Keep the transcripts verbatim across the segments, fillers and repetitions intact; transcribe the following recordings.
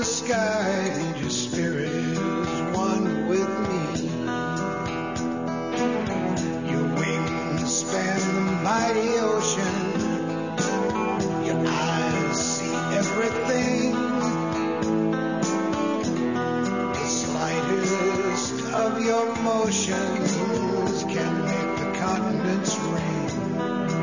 the sky, and your spirit is one with me. Your wings span the mighty ocean. Your eyes see everything. The slightest of your motions can make the continents ring.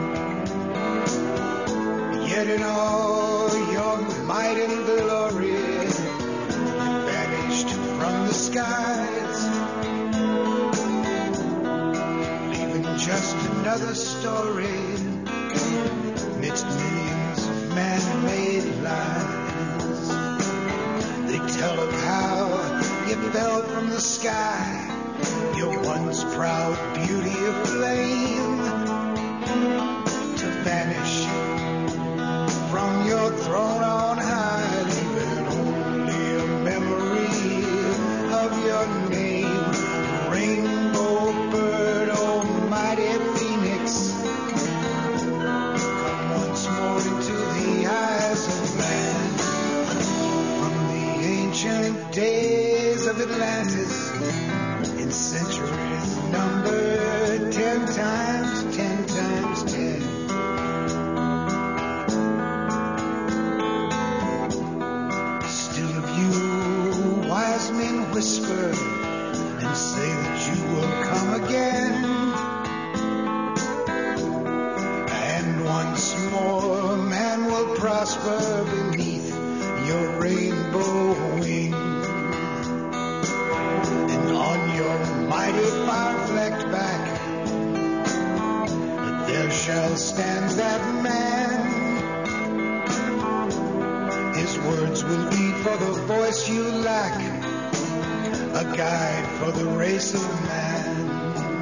Yet in all your might and glory, you vanished from the skies, leaving just another story amidst millions of man-made lies. They tell of how you fell from the sky, your once proud beauty aflame, to vanish from your throne on high, leaving only a memory of your name. Rainbow bird, almighty phoenix, come once more into the eyes of man. From the ancient days of Atlantis, in centuries numbered ten times, ten times ten. Wise men whisper and say that you will come again, and once more man will prosper beneath your rainbow wing, and on your mighty fire-flecked back there shall stand that man. His words will be for the voice you lack, a guide for the race of man.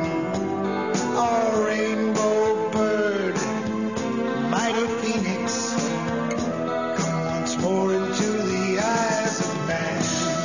Oh, rainbow bird, mighty phoenix, come once more into the eyes of man.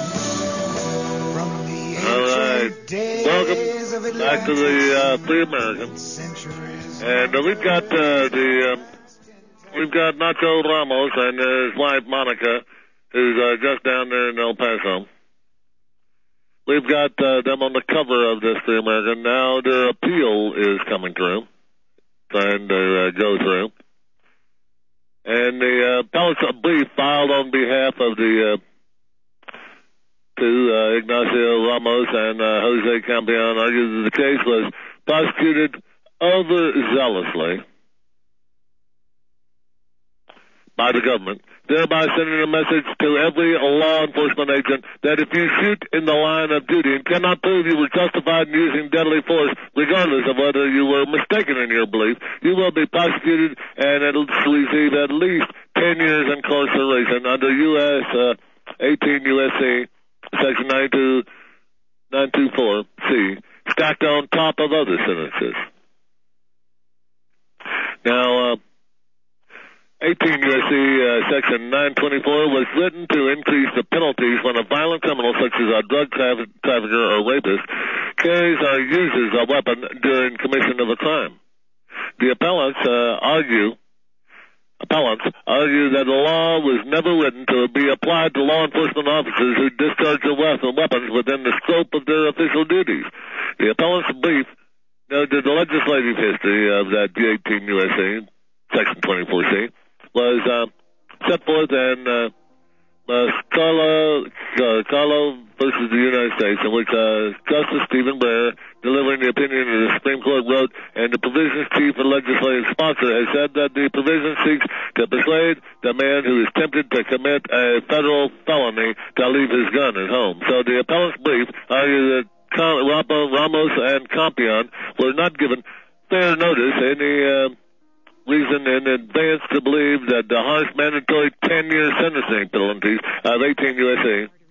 From the ancient right. days Welcome of back to the uh, Free American. And uh, we've got uh, the... Uh, We've got Nacho Ramos and his wife, Monica, who's uh, just down there in El Paso. We've got uh, them on the cover of this Free American. Now their appeal is coming through, trying to uh, go through. And the uh, appellate brief filed on behalf of the uh, two, uh, Ignacio Ramos and uh, Jose Campion, argued that the case was prosecuted overzealously by the government, thereby sending a message to every law enforcement agent that if you shoot in the line of duty and cannot prove you were justified in using deadly force, regardless of whether you were mistaken in your belief, you will be prosecuted and it'll receive at least ten years incarceration under U S Uh, eighteen U S C Section ninety-two nine twenty-four C, stacked on top of other sentences. Now, uh, eighteen U S C uh, Section nine twenty-four was written to increase the penalties when a violent criminal such as a drug traf- trafficker or rapist carries or uses a weapon during commission of a crime. The appellants uh, argue appellants argue that the law was never written to be applied to law enforcement officers who discharge their weapons within the scope of their official duties. The appellant's brief noted the legislative history of that eighteen U S C Section twenty-four C was uh, set forth in uh, uh, Carlo, uh, Carlo versus the United States, in which uh, Justice Stephen Breyer, delivering the opinion of the Supreme Court, wrote, and the provision's chief and legislative sponsor has said that the provision seeks to persuade the man who is tempted to commit a federal felony to leave his gun at home. So the appellant's brief argued that Ramos and Campion were not given fair notice, any uh, reason in advance to believe that the harsh mandatory ten-year sentencing penalties of eighteen U S C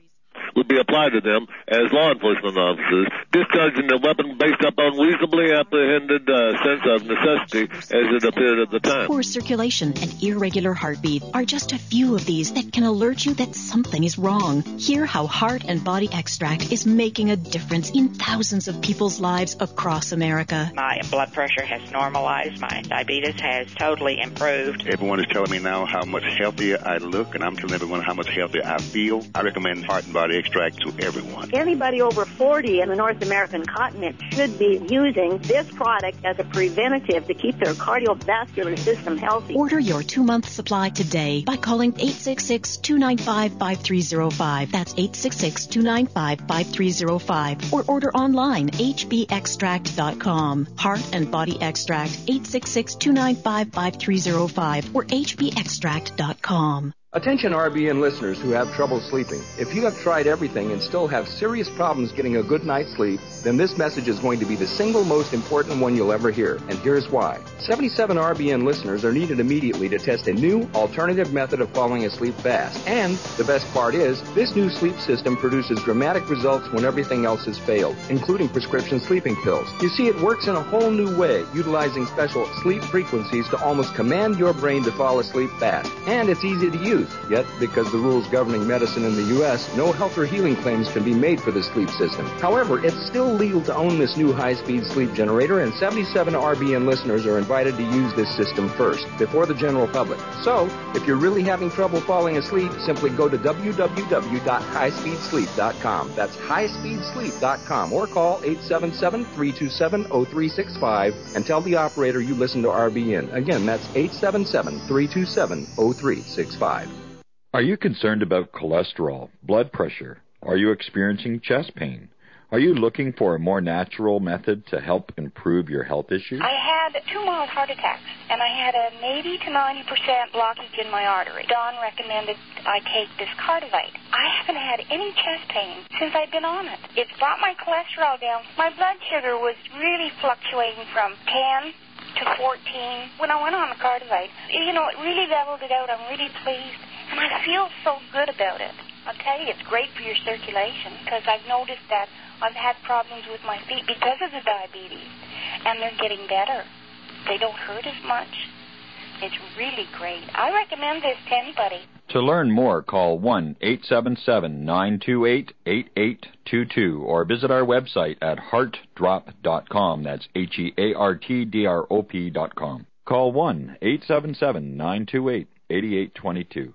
would be applied to them as law enforcement officers, discharging their weapon based upon reasonably apprehended uh, sense of necessity as it appeared at the time. Poor circulation and irregular heartbeat are just a few of these that can alert you that something is wrong. Hear how Heart and Body Extract is making a difference in thousands of people's lives across America. My blood pressure has normalized. My diabetes has totally improved. Everyone is telling me now how much healthier I look, and I'm telling everyone how much healthier I feel. I recommend Heart and Body Extract to everyone. Anybody over forty in the North American continent should be using this product as a preventative to keep their cardiovascular system healthy. Order your two-month supply today by calling eight six six, two nine five, five three zero five. That's eight six six, two nine five, five three zero five. Or order online, h b extract dot com. Heart and Body Extract, eight six six, two nine five, five three zero five or h b extract dot com. Attention R B N listeners who have trouble sleeping. If you have tried everything and still have serious problems getting a good night's sleep, then this message is going to be the single most important one you'll ever hear. And here's why. seventy-seven R B N listeners are needed immediately to test a new alternative method of falling asleep fast. And the best part is, this new sleep system produces dramatic results when everything else has failed, including prescription sleeping pills. You see, it works in a whole new way, utilizing special sleep frequencies to almost command your brain to fall asleep fast. And it's easy to use. Yet, because the rules governing medicine in the U S, no health or healing claims can be made for the sleep system. However, it's still legal to own this new high-speed sleep generator, and seventy-seven R B N listeners are invited to use this system first, before the general public. So, if you're really having trouble falling asleep, simply go to w w w dot high speed sleep dot com. That's high speed sleep dot com, or call eight seven seven, three two seven, zero three six five and tell the operator you listen to R B N. Again, that's eight seven seven, three two seven, zero three six five. Are you concerned about cholesterol, blood pressure? Are you experiencing chest pain? Are you looking for a more natural method to help improve your health issues? I had two mild heart attacks, and I had an eighty to ninety percent blockage in my artery. Don recommended I take this Cardivite. I haven't had any chest pain since I've been on it. It's brought my cholesterol down. My blood sugar was really fluctuating from ten to fourteen. When I went on the Cardivite, you know, it really leveled it out. I'm really pleased. And I feel so good about it. I'll tell you, it's great for your circulation, because I've noticed that I've had problems with my feet because of the diabetes, and they're getting better. They don't hurt as much. It's really great. I recommend this to anybody. To learn more, call one eight seven seven, nine two eight, eight eight two two or visit our website at heart drop dot com. That's H E A R T D R O P dot com. Call one eight seven seven, nine two eight, eight eight two two.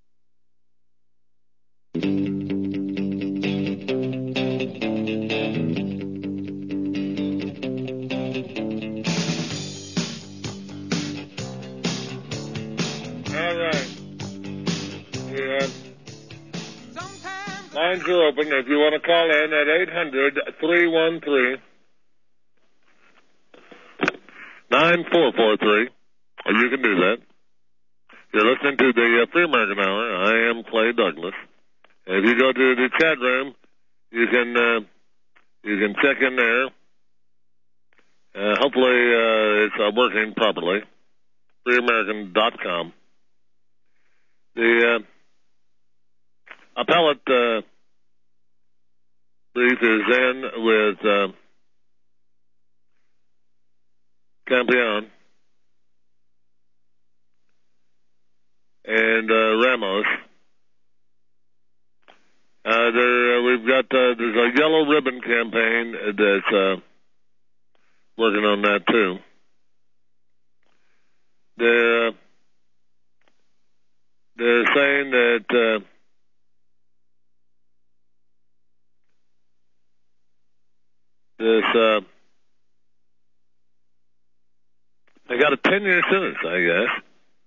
Lines are open if you want to call in at eight hundred, three one three, nine four four three. Or you can do that. You're listening to the uh, Free American Hour. I am Clay Douglas. If you go to the chat room, you can uh, you can check in there. Uh, hopefully uh, it's uh, working properly. free american dot com. The uh, appellate uh, brief is in with uh, Campion and uh, Ramos. Uh, there, uh, we've got uh, there's a yellow ribbon campaign that's uh, working on that too. They're uh, they're saying that uh, this uh, they got a ten-year sentence, I guess.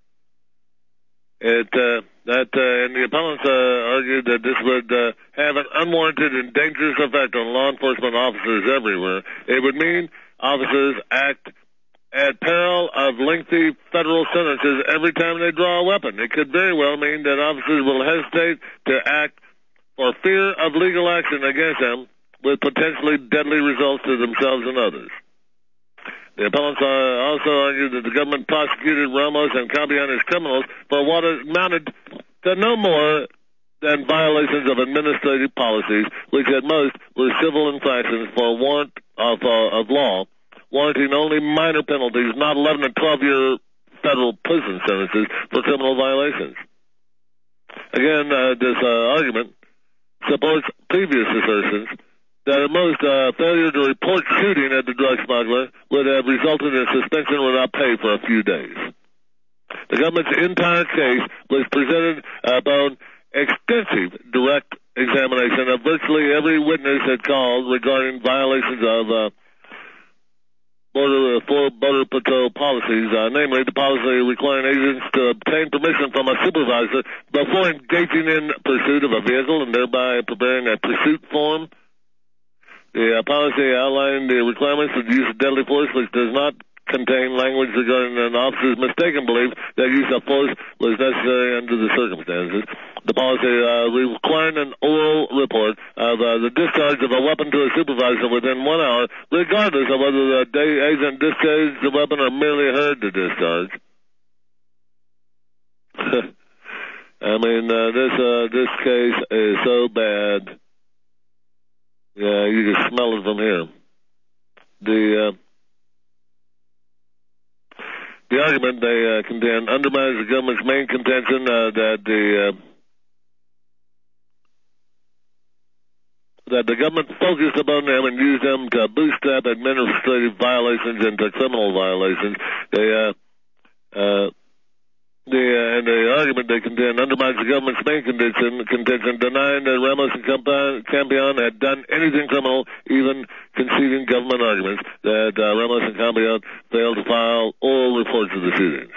It uh, that uh, and the appellants uh, argued that this would uh, have an unwarranted and dangerous effect on law enforcement officers everywhere. It would mean officers act at peril of lengthy federal sentences every time they draw a weapon. It could very well mean that officers will hesitate to act for fear of legal action against them, with potentially deadly results to themselves and others. The appellants uh, also argued that the government prosecuted Ramos and Campion as criminals for what amounted to no more than violations of administrative policies, which at most were civil infractions for warrant of, uh, of law, warranting only minor penalties, not eleven and twelve-year federal prison sentences for criminal violations. Again, uh, this uh, argument supports previous assertions that at most uh, failure to report shooting at the drug smuggler would have resulted in suspension without pay for a few days. The government's entire case was presented upon extensive direct examination of virtually every witness had called regarding violations of uh, Border, uh, for Border Patrol policies, uh, namely the policy requiring agents to obtain permission from a supervisor before engaging in pursuit of a vehicle and thereby preparing a pursuit form. The uh, policy outlined the requirements for the use of deadly force, which does not contain language regarding an officer's mistaken belief that use of force was necessary under the circumstances. The policy uh, requiring an oral report of uh, the discharge of a weapon to a supervisor within one hour, regardless of whether the day agent discharged the weapon or merely heard the discharge. I mean, uh, this uh, this case is so bad. Yeah, you can smell it from here. The uh, the argument they uh, contend undermines the government's main contention uh, that the uh, that the government focused upon them and used them to bootstrap administrative violations into criminal violations. They uh, uh, The, uh, and the argument they contend undermines the government's main contention, contention denying that Ramos and Campion had done anything criminal, even conceding government arguments that uh, Ramos and Campion failed to file oral reports of the shootings.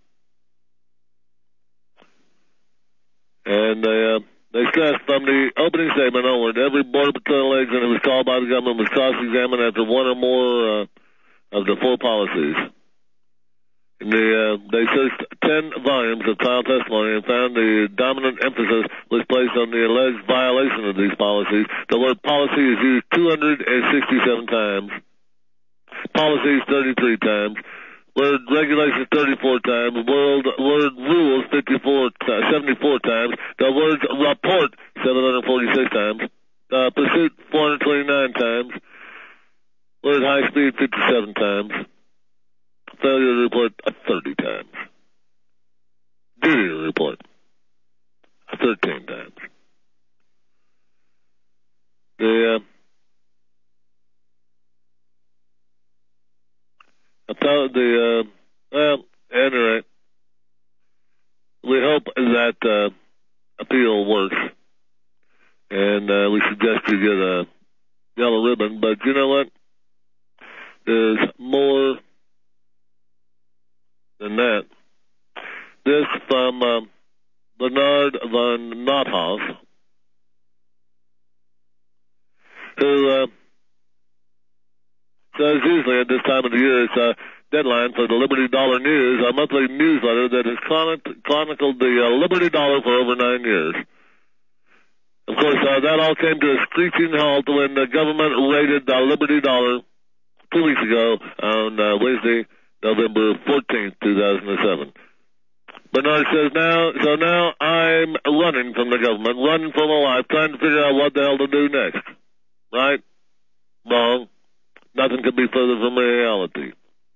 And they, uh, they stressed from the opening statement onward, every Border Patrol agent who was called by the government was cross-examined after one or more uh, of the four policies. The, uh, they searched ten volumes of trial testimony and found the dominant emphasis was placed on the alleged violation of these policies. The word policy is used two hundred sixty-seven times, policies thirty-three times, word regulations thirty-four times, word, word rules fifty-four, seventy-four times, the word report seven hundred forty-six times, uh, pursuit four hundred twenty-nine times, word high speed fifty-seven times, failure to report uh, thirty times. Duty to report uh, thirteen times. The, uh, the, uh, well, anyway, we hope that, uh, appeal works. And, uh, we suggest you get a yellow ribbon, but you know what? There's more than that. This from uh, Bernard von Nothoff, who uh, says usually at this time of the year it's a deadline for the Liberty Dollar News, a monthly newsletter that has chronic- chronicled the uh, Liberty Dollar for over nine years. Of course, uh, that all came to a screeching halt when the government raided the Liberty Dollar two weeks ago on uh, Wednesday, November fourteenth, two thousand seven. Bernard says now, so now I'm running from the government, running for my life, trying to figure out what the hell to do next. Right? Wrong. Nothing could be further from reality.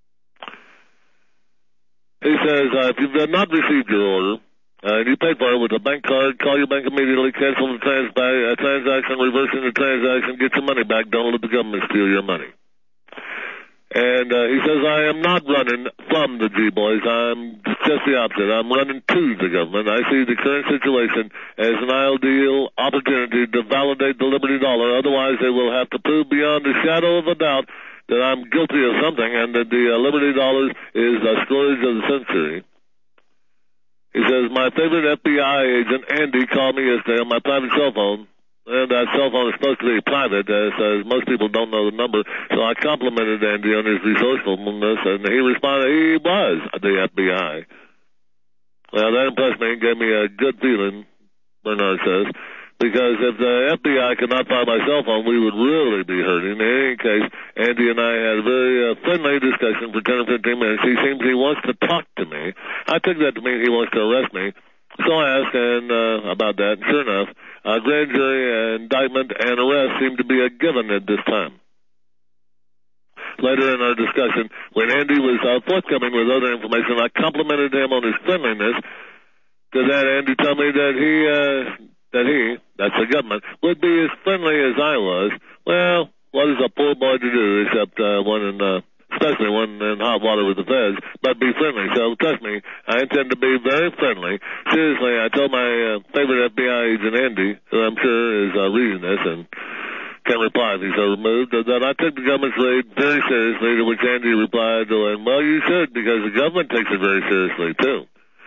He says, uh, if you've not received your order, uh, and you pay for it with a bank card, call your bank immediately, cancel the trans- uh, transaction, reversing the transaction, get your money back, don't let the government steal your money. And uh, he says, I am not running from the G-Boys. I'm just the opposite. I'm running to the government. I see the current situation as an ideal opportunity to validate the Liberty Dollar. Otherwise, they will have to prove beyond a shadow of a doubt that I'm guilty of something and that the uh, Liberty Dollar is a scourge of the century. He says, my favorite F B I agent, Andy, called me yesterday on my private cell phone. And that cell phone is supposed to be private, as, as most people don't know the number. So I complimented Andy on his resourcefulness, and he responded he was the F B I. Well, that impressed me and gave me a good feeling, Bernard says, because if the F B I could not find my cell phone, we would really be hurting. In any case, Andy and I had a very uh, friendly discussion for ten or fifteen minutes. He seems he wants to talk to me. I took that to mean he wants to arrest me. So I asked and, uh, about that, and sure enough, a grand jury indictment and arrest seemed to be a given at this time. Later in our discussion, when Andy was uh, forthcoming with other information, I complimented him on his friendliness. To that, Andy told me that he, uh, that he, that's the government, would be as friendly as I was. Well, what is a poor boy to do except uh, one in, uh, especially one in hot water with the feds, but be friendly. So trust me, I intend to be very friendly. Seriously, I told my uh, favorite F B I agent, Andy, who I'm sure is uh, reading this and can't reply if he's so removed, that I took the government's raid very seriously, to which Andy replied, well, you should, because the government takes it very seriously, too.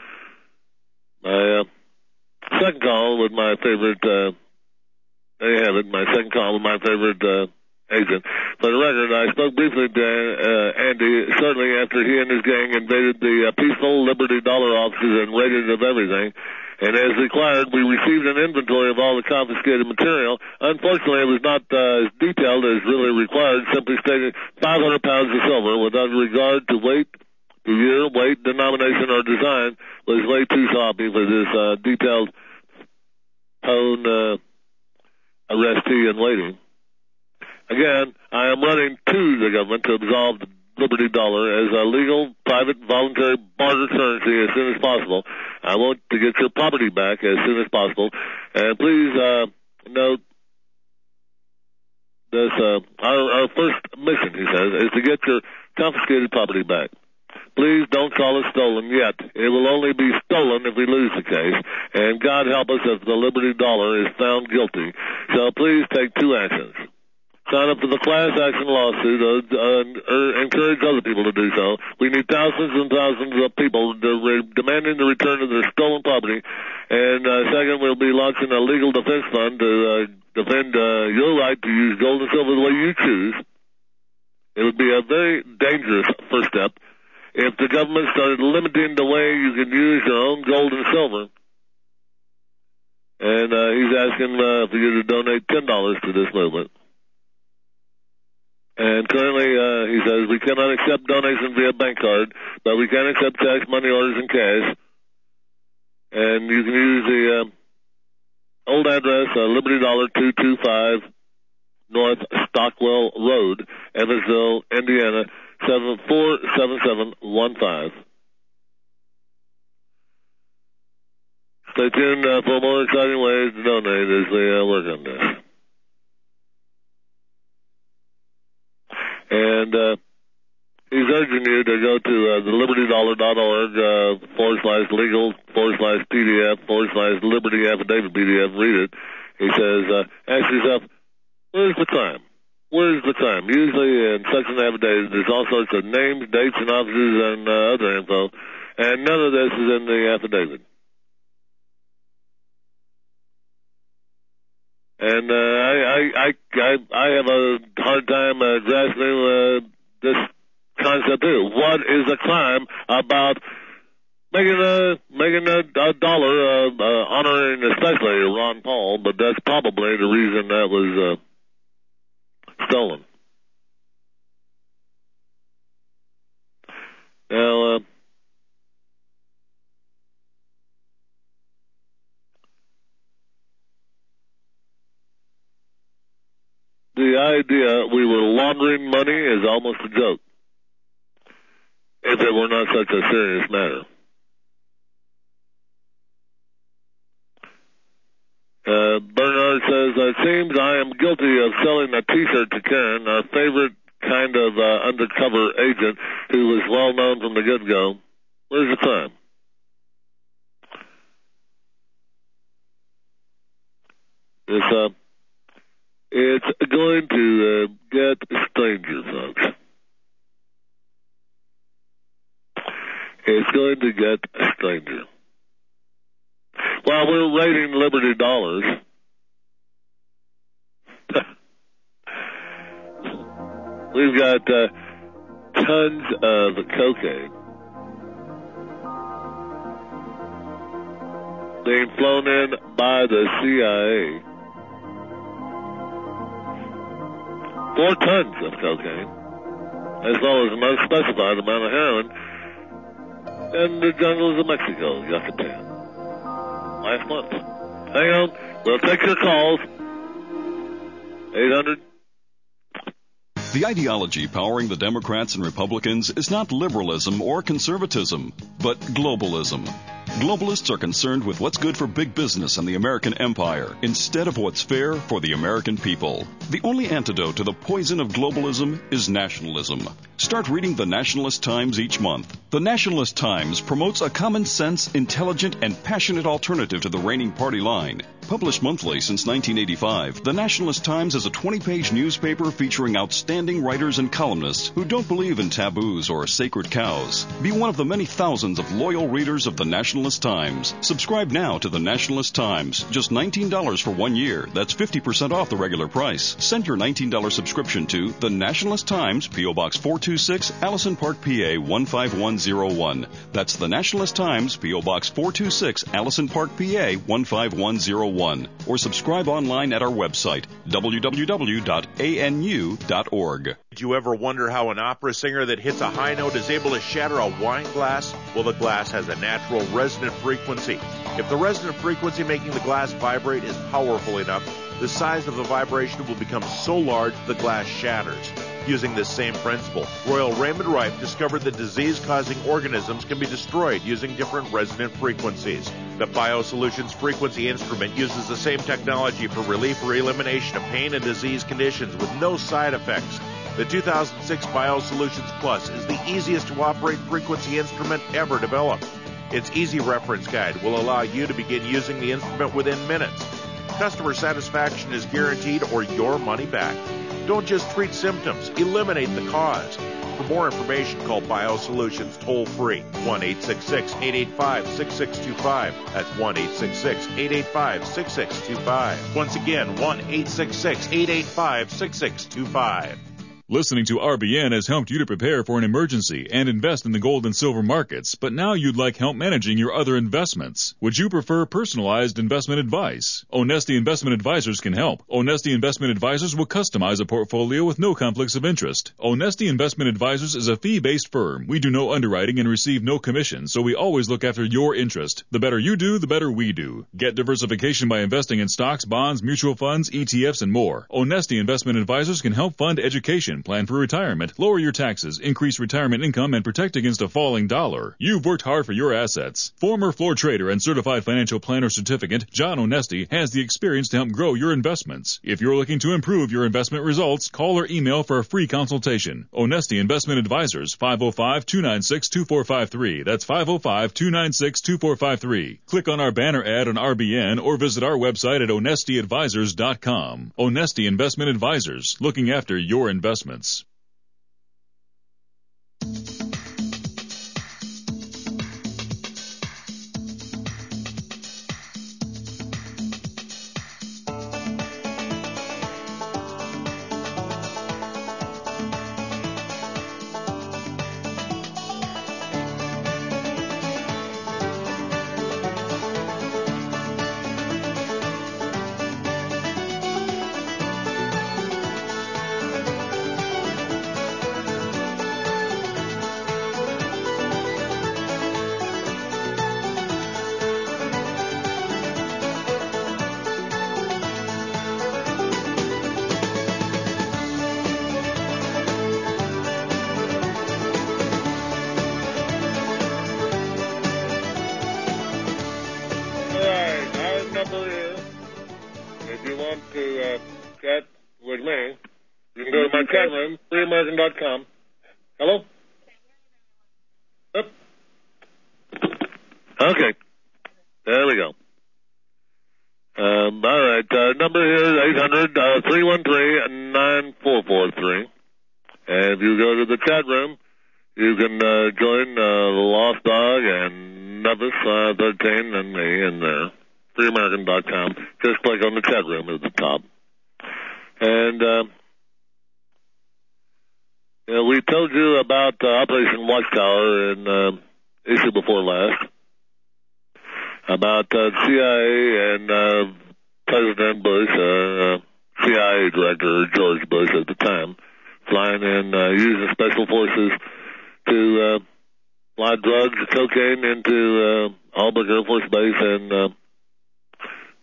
My uh, second call with my favorite, uh, there you have it, my second call with my favorite uh, agent. For the record, I spoke briefly to uh, Andy shortly after he and his gang invaded the uh, peaceful Liberty Dollar offices and raided of everything. And as required, we received an inventory of all the confiscated material. Unfortunately, it was not uh, as detailed as really required, simply stating five hundred pounds of silver without regard to weight, to year, weight, denomination, or design was way too sloppy for this uh, detailed tone uh, arrestee in waiting. Again, I am running to the government to absolve the Liberty Dollar as a legal, private, voluntary barter currency as soon as possible. I want to get your property back as soon as possible. And please uh, note this, uh, our, our first mission, he says, is to get your confiscated property back. Please don't call it stolen yet. It will only be stolen if we lose the case. And God help us if the Liberty Dollar is found guilty. So please take two actions. Sign up for the class action lawsuit, uh, uh, uh, encourage other people to do so. We need thousands and thousands of people to re- demanding the return of their stolen property. And uh, second, we'll be launching a legal defense fund to uh, defend uh, your right to use gold and silver the way you choose. It would be a very dangerous first step if the government started limiting the way you can use your own gold and silver. And uh, he's asking uh, for you to donate ten dollars to this movement. And currently, uh, he says, we cannot accept donations via bank card, but we can accept checks, money orders, and cash. And you can use the uh, old address, uh, Liberty Dollar two two five North Stockwell Road, Evansville, Indiana, seven four seven seven one five. Stay tuned uh, for more exciting ways to donate as we uh, work on this. And uh, he's urging you to go to uh, the liberty dollar dot org uh, forward slash legal forward slash P D F forward slash Liberty Affidavit P D F. Read it. He says, uh, ask yourself, where's the crime? Where's the crime? Usually in such an affidavit, there's all sorts of names, dates, and offices and uh, other info, and none of this is in the affidavit. And uh, I, I, I, I have a hard time uh, grasping uh, this concept too. What is a crime about making a making a, a dollar uh, uh, honoring especially Ron Paul? But that's probably the reason that was uh, stolen. Now. Uh, The idea we were laundering money is almost a joke, if it were not such a serious matter. Uh, Bernard says, it seems I am guilty of selling a T-shirt to Karen, our favorite kind of uh, undercover agent who was well known from the get-go. Where's the crime? It's, uh, It's going to uh, get stranger, folks. It's going to get stranger. While we're rating Liberty Dollars, we've got uh, tons of cocaine being flown in by the C I A. Four tons of cocaine, as well as an unspecified amount of heroin in the jungles of Mexico, Yucatan. last month. Hang on. We'll take your calls. eight hundred. The ideology powering the Democrats and Republicans is not liberalism or conservatism, but globalism. Globalists are concerned with what's good for big business and the American empire instead of what's fair for the American people. The only antidote to the poison of globalism is nationalism. Start reading the Nationalist Times each month. The Nationalist Times promotes a common sense, intelligent, and passionate alternative to the reigning party line. Published monthly since nineteen eighty-five, the Nationalist Times is a twenty-page newspaper featuring outstanding writers and columnists who don't believe in taboos or sacred cows. Be one of the many thousands of loyal readers of the Nationalist Times. Subscribe now to the Nationalist Times. Just nineteen dollars for one year. That's fifty percent off the regular price. Send your nineteen dollars subscription to the Nationalist Times, P O. Box four two six, Allison Park, P A one five one zero one. That's the Nationalist Times, P O. Box four two six, Allison Park, P A one five one zero one. Or subscribe online at our website, w w w dot a n u dot org. Did you ever wonder how an opera singer that hits a high note is able to shatter a wine glass? Well, the glass has a natural resonant frequency. If the resonant frequency making the glass vibrate is powerful enough, the size of the vibration will become so large the glass shatters. Using this same principle, Royal Raymond Rife discovered that disease-causing organisms can be destroyed using different resonant frequencies. The BioSolutions frequency instrument uses the same technology for relief or elimination of pain and disease conditions with no side effects. The two thousand six BioSolutions Plus is the easiest to operate frequency instrument ever developed. Its easy reference guide will allow you to begin using the instrument within minutes. Customer satisfaction is guaranteed or your money back. Don't just treat symptoms, eliminate the cause. For more information, call BioSolutions toll-free, one eight six six, eight eight five, six six two five. That's one eight six six, eight eight five, six six two five. Once again, one eight six six, eight eight five, six six two five. Listening to R B N has helped you to prepare for an emergency and invest in the gold and silver markets, but now you'd like help managing your other investments. Would you prefer personalized investment advice? Onesti Investment Advisors can help. Onesti Investment Advisors will customize a portfolio with no conflicts of interest. Onesti Investment Advisors is a fee-based firm. We do no underwriting and receive no commission, so we always look after your interest. The better you do, the better we do. Get diversification by investing in stocks, bonds, mutual funds, E T Fs, and more. Onesti Investment Advisors can help fund education, plan for retirement, lower your taxes, increase retirement income, and protect against a falling dollar. You've worked hard for your assets. Former floor trader and certified financial planner certificate, John Onesti, has the experience to help grow your investments. If you're looking to improve your investment results, call or email for a free consultation. Onesti Investment Advisors, five oh five, two nine six, two four five three. That's five oh five, two nine six, two four five three. Click on our banner ad on R B N or visit our website at onesti advisors dot com. Onesti Investment Advisors, looking after your investments. dot com. Hello? Yep. Okay. There we go. Um, all right. Uh, number here is eight hundred, three one three, nine four four three. And if you go to the chat room, you can uh, join uh, the Lost Dog and Nevis uh, thirteen and me in there. free american dot com. Just click on the chat room at the top. And uh, yeah, we told you about uh, Operation Watchtower in uh, issue before last, about uh, C I A and uh, President Bush, uh, C I A Director George Bush at the time, flying in, uh, using special forces to uh, fly drugs, cocaine into uh, Albuquerque Air Force Base and uh,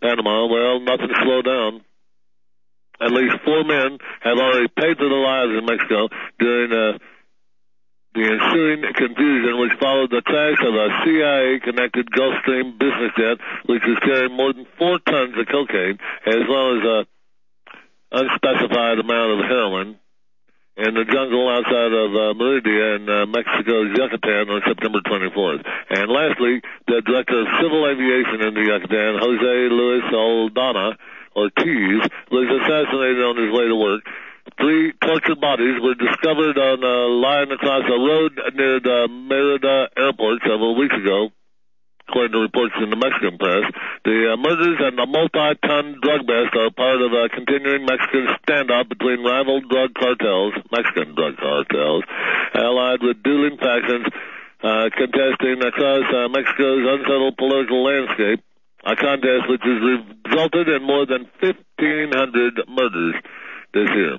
Panama. Well, nothing slowed down. At least four men have already paid for their lives in Mexico during uh, the ensuing confusion which followed the crash of a C I A-connected Gulfstream business jet, which was carrying more than four tons of cocaine, as well as an unspecified amount of heroin, in the jungle outside of uh, Merida in uh, Mexico's Yucatan on September twenty-fourth. And lastly, the director of civil aviation in the Yucatan, Jose Luis Aldana Ortiz, was assassinated on his way to work. Three tortured bodies were discovered on a line across a road near the Merida airport several weeks ago, according to reports in the Mexican press. The uh, murders and the multi-ton drug bust are part of a continuing Mexican standoff between rival drug cartels, Mexican drug cartels, allied with dueling factions uh, contesting across uh, Mexico's unsettled political landscape, a contest which has resulted in more than fifteen hundred murders this year.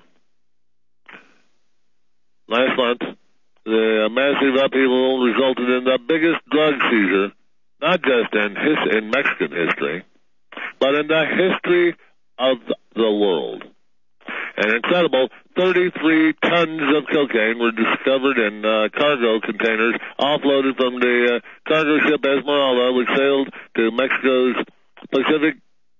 Last month, the massive upheaval resulted in the biggest drug seizure, not just in, his, in Mexican history, but in the history of the world. An incredible thirty-three tons of cocaine were discovered in uh, cargo containers offloaded from the uh, cargo ship Esmeralda, which sailed to Mexico's Pacific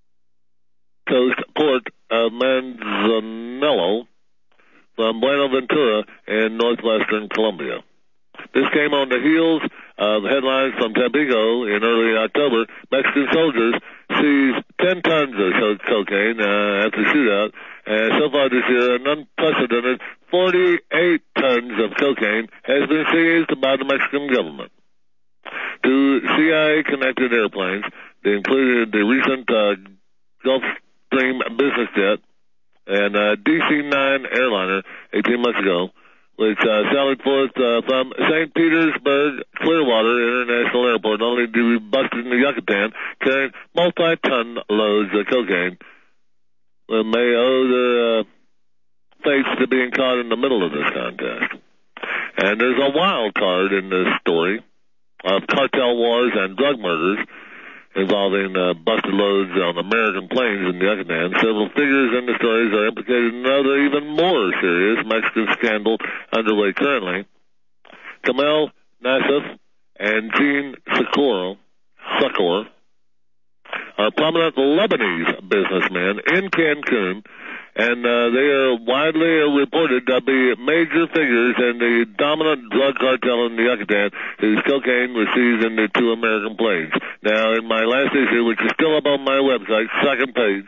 Coast port of Manzanillo from Buenaventura in northwestern Colombia. This came on the heels of headlines from Tampico in early October. Mexican soldiers seized ten tons of cocaine uh, after the shootout. And so far this year, an unprecedented forty-eight tons of cocaine has been seized by the Mexican government. Two C I A-connected airplanes, they included the recent uh, Gulfstream business jet and uh, D C nine airliner eighteen months ago, which uh, sallied forth uh, from Saint Petersburg Clearwater International Airport, only to be busted in the Yucatan, carrying multi-ton loads of cocaine. Well, may owe their uh, fates to being caught in the middle of this contest. And there's a wild card in this story of cartel wars and drug murders involving uh, busted loads on American planes in the Yucatan. Several figures in the stories are implicated in another even more serious Mexican scandal underway currently. Kamel Nassif and Jean Secor, Secor are prominent Lebanese businessmen in Cancun, and uh, they are widely reported to be major figures in the dominant drug cartel in the Yucatan, whose cocaine was seized in the two American planes. Now, in my last issue, which is still up on my website, second page,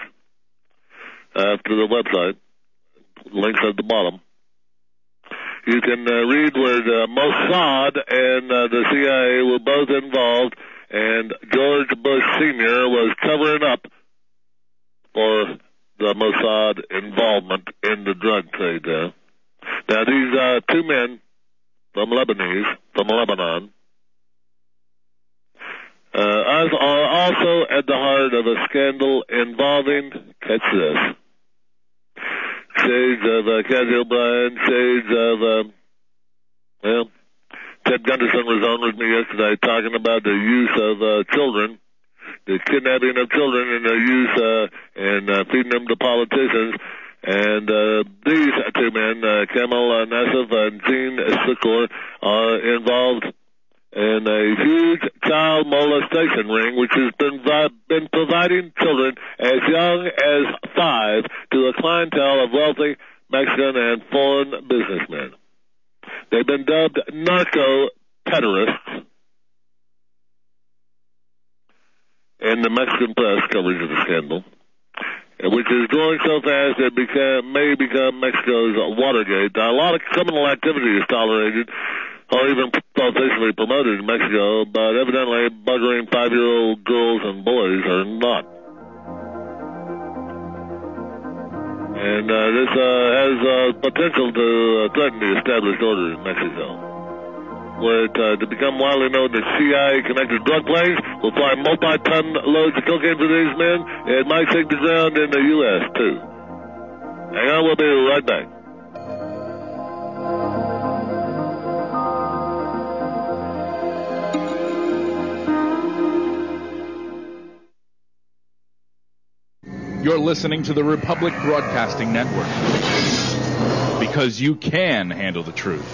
after the website, links at the bottom, you can uh, read where the Mossad and uh, the C I A were both involved, and George Bush Senior was covering up for the Mossad involvement in the drug trade there. Now, these uh, two men from Lebanese, from Lebanon, uh, are also at the heart of a scandal involving, catch this, shades of uh, Cathy O'Brien, shades of, uh, well, Ted Gunderson was on with me yesterday talking about the use of uh, children, the kidnapping of children and the use uh, and uh, feeding them to politicians. And uh, these two men, uh, Kamel uh, Nassif and Jean Secor, are involved in a huge child molestation ring, which has been, been providing children as young as five to a clientele of wealthy Mexican and foreign businessmen. They've been dubbed narco-pederasts in the Mexican press coverage of the scandal, which is growing so fast it became, may become Mexico's Watergate. A lot of criminal activity is tolerated or even officially promoted in Mexico, but evidently buggering five-year-old girls and boys are not. And uh, this uh, has uh, potential to uh, threaten the established order in Mexico, where it, uh, to become widely known that C I A-connected drug planes will fly multi-ton loads of cocaine for these men. It might take the ground in the U S, too. Hang on, we'll be right back. You're listening to the Republic Broadcasting Network. Because you can handle the truth.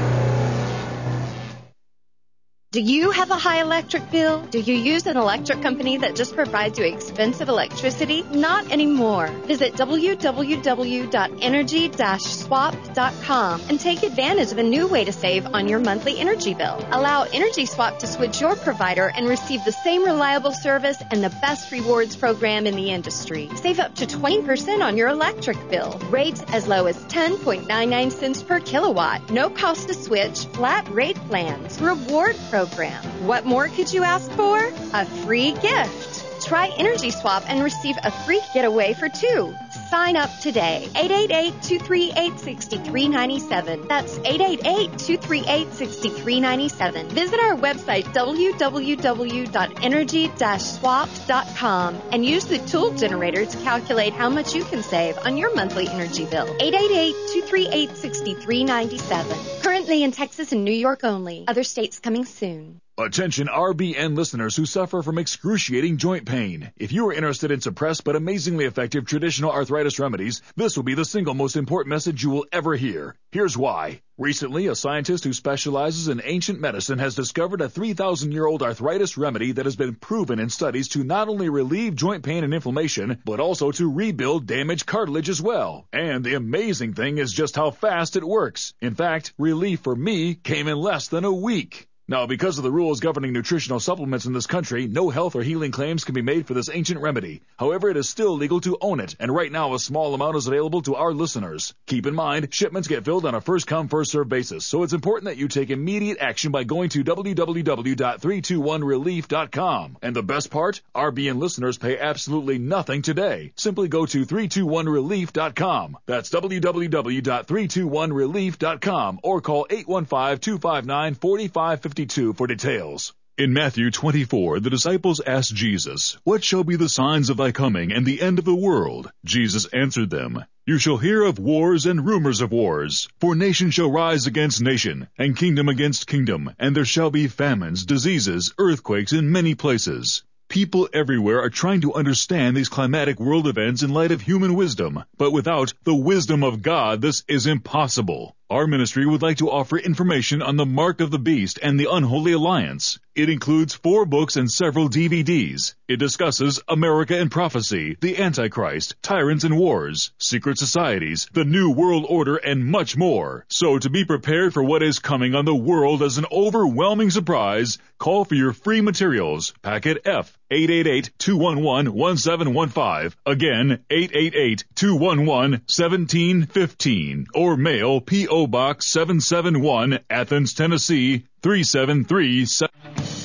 Do you have a high electric bill? Do you use an electric company that just provides you expensive electricity? Not anymore. Visit w w w dot energy dash swap dot com and take advantage of a new way to save on your monthly energy bill. Allow Energy Swap to switch your provider and receive the same reliable service and the best rewards program in the industry. Save up to twenty percent on your electric bill. Rates as low as ten point nine nine cents per kilowatt. No cost to switch. Flat rate plans. Reward program. What more could you ask for? A free gift. Try Energy Swap and receive a free getaway for two. Sign up today. eight eight eight, two three eight, six three nine seven. That's eight eight eight, two three eight, six three nine seven. Visit our website, w w w dot energy dash swap dot com, and use the tool generator to calculate how much you can save on your monthly energy bill. eight eight eight, two three eight, six three nine seven. Currently in Texas and New York only. Other states coming soon. Attention R B N listeners who suffer from excruciating joint pain. If you are interested in suppressed but amazingly effective traditional arthritis remedies, this will be the single most important message you will ever hear. Here's why. Recently, a scientist who specializes in ancient medicine has discovered a three thousand year old arthritis remedy that has been proven in studies to not only relieve joint pain and inflammation, but also to rebuild damaged cartilage as well. And the amazing thing is just how fast it works. In fact, relief for me came in less than a week. Now, because of the rules governing nutritional supplements in this country, no health or healing claims can be made for this ancient remedy. However, it is still legal to own it, and right now a small amount is available to our listeners. Keep in mind, shipments get filled on a first-come, first-served basis, so it's important that you take immediate action by going to w w w dot three two one relief dot com. And the best part? R B N listeners pay absolutely nothing today. Simply go to three two one relief dot com. That's w w w dot three two one relief dot com or call eight one five, two five nine, four five five two for details. In Matthew twenty-four, the disciples asked Jesus, "What shall be the signs of thy coming and the end of the world?" Jesus answered them, "You shall hear of wars and rumors of wars. For nation shall rise against nation, and kingdom against kingdom, and there shall be famines, diseases, earthquakes in many places." People everywhere are trying to understand these climatic world events in light of human wisdom, but without the wisdom of God, this is impossible. Our ministry would like to offer information on the Mark of the Beast and the Unholy Alliance. It includes four books and several D V Ds. It discusses America and Prophecy, the Antichrist, Tyrants and Wars, Secret Societies, the New World Order, and much more. So to be prepared for what is coming on the world as an overwhelming surprise, call for your free materials. Packet F, eight eight eight, two one one, one seven one five. Again, eight eight eight, two one one, one seven one five. Or mail P O Box seven seven one, Athens, Tennessee, three seven three seven.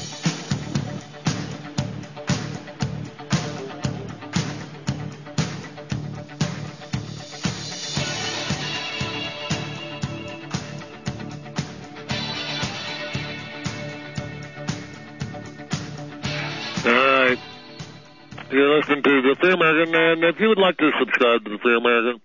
Alright. You're listening to The Free American, and if you would like to subscribe to The Free American,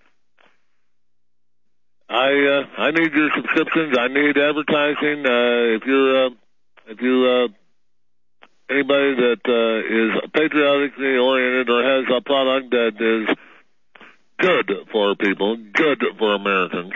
I uh, I need your subscriptions. I need advertising. Uh, if you're uh, if you uh, anybody that uh, is patriotically oriented or has a product that is good for people, good for Americans,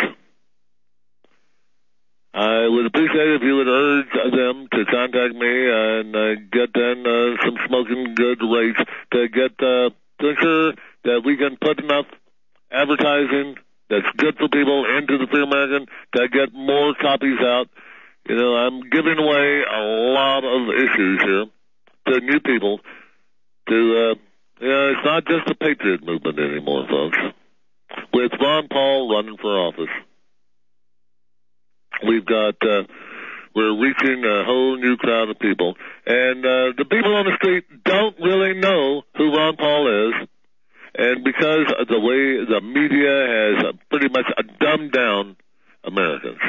I would appreciate it if you would urge them to contact me and uh, get then uh, some smoking good rates to get uh, to ensure that we can put enough advertising that's good for people into the Free American to get more copies out. You know, I'm giving away a lot of issues here to new people. To uh, you know, it's not just the Patriot movement anymore, folks. With Ron Paul running for office, we've got uh, we're reaching a whole new crowd of people, and uh, the people on the street don't really know who Ron Paul is. And because of the way the media has pretty much dumbed down Americans,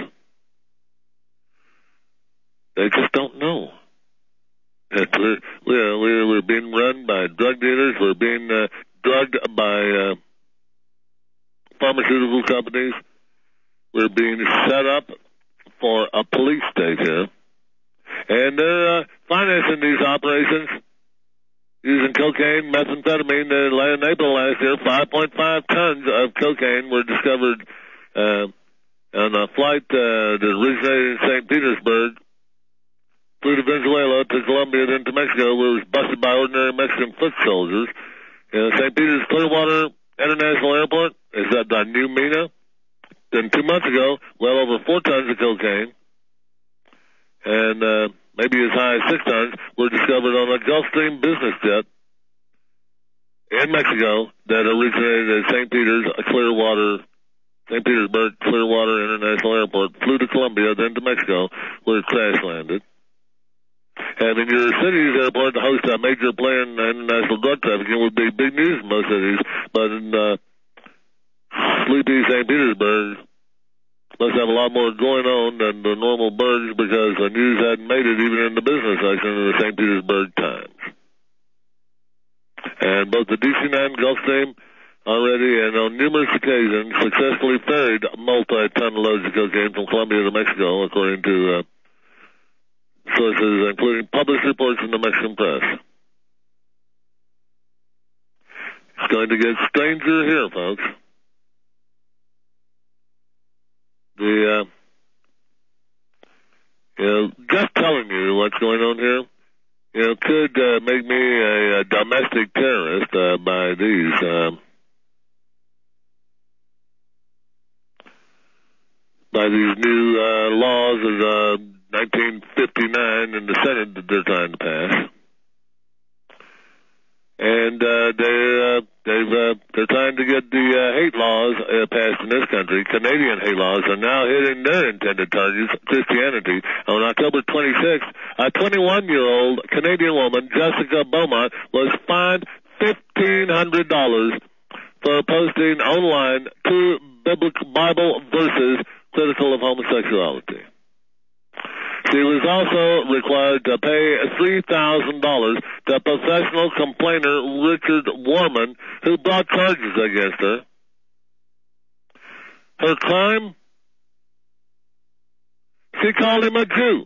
they just don't know. We're, we're, we're being run by drug dealers. We're being uh, drugged by uh, pharmaceutical companies. We're being set up for a police state here. And they're uh, financing these operations using cocaine, methamphetamine. In April last year, five point five tons of cocaine were discovered uh, on a flight uh, that originated in Saint Petersburg, flew to Venezuela, to Colombia, then to Mexico, where it was busted by ordinary Mexican foot soldiers. Uh, Saint Peter's Clearwater International Airport is at the new MENA. Then two months ago, well over four tons of cocaine, and uh, maybe as high as six tons, were discovered on a Gulfstream business jet in Mexico that originated at Saint Peter's Clearwater, Saint Petersburg Clearwater International Airport, flew to Colombia, then to Mexico, where it crash landed. And in your city's airport, to host a major player in international drug trafficking would be big news in most cities, but in uh, sleepy Saint Petersburg must have a lot more going on than the normal burgs because the news hadn't made it even in the business section of the Saint Petersburg Times. And both the D C nine Gulfstream already and on numerous occasions successfully ferried multi-ton loads of cocaine from Colombia to Mexico, according to uh, sources including published reports in the Mexican press. It's going to get stranger here, folks. The, uh, you know, just telling you what's going on here, you know, could uh, make me a, a domestic terrorist uh, by these. Uh, by these new uh, laws of uh, nineteen fifty-nine in the Senate that they're trying to pass. And uh, they, uh, they've, uh, they're trying to get the uh, hate laws uh, passed in this country. Canadian hate laws are now hitting their intended targets, Christianity. On October twenty-sixth, a twenty-one-year-old Canadian woman, Jessica Beaumont, was fined fifteen hundred dollars for posting online two biblical Bible verses critical of homosexuality. She was also required to pay three thousand dollars to professional complainer Richard Warman, who brought charges against her. Her crime? She called him a Jew.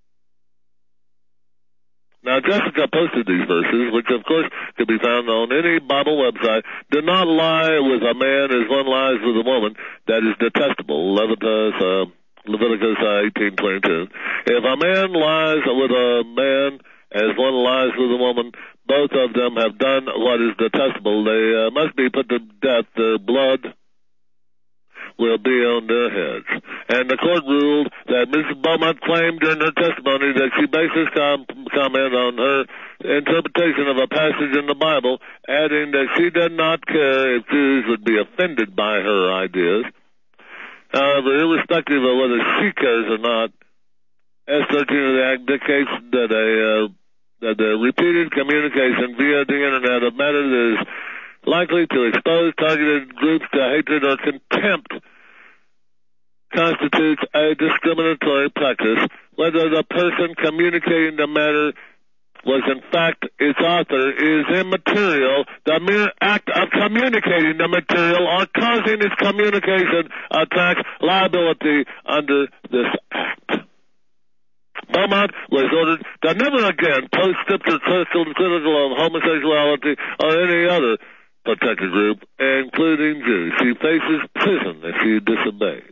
Now, Jessica posted these verses, which, of course, can be found on any Bible website. Do not lie with a man as one lies with a woman. That is detestable. Leviticus, uh, Leviticus uh, eighteen twenty-two. If a man lies with a man as one lies with a woman, both of them have done what is detestable. They uh, must be put to death. Their blood will be on their heads. And the court ruled that Missus Beaumont claimed during her testimony that she based this com- comment on her interpretation of a passage in the Bible, adding that she did not care if Jews would be offended by her ideas. However, irrespective of whether she cares or not, S thirteen of the Act dictates that a uh, that the repeated communication via the Internet of matter that is likely to expose targeted groups to hatred or contempt constitutes a discriminatory practice, whether the person communicating the matter was in fact its author is immaterial. The mere act of communicating the material or causing its communication attracts liability under this act. Beaumont was ordered to never again post scripture critical of homosexuality or any other protected group, including Jews. She faces prison if she disobeys.